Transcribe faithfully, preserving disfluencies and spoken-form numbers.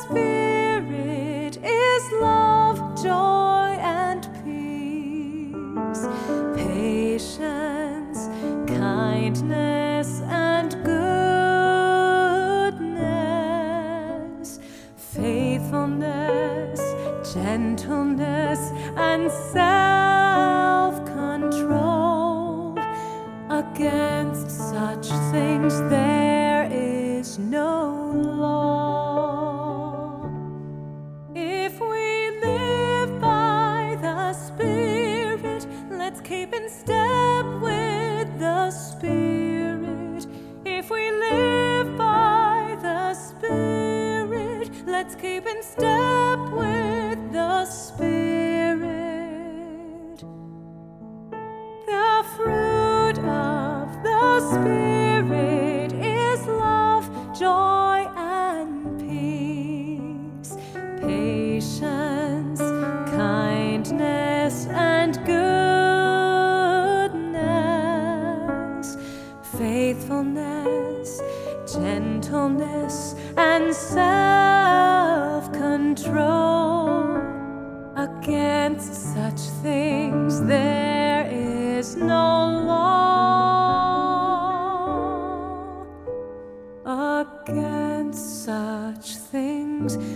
Spirit is love, joy, and peace, patience, kindness, and goodness, faithfulness, gentleness, and self-control. Against such things there is no law. If we live by the Spirit, let's keep in step with the Spirit. If we live by the Spirit, let's keep in step with the Spirit. The fruit of the Spirit is love, joy, and peace, patience, kindness, and goodness, faithfulness, gentleness, and self-control. Against such things there is no law. Against such things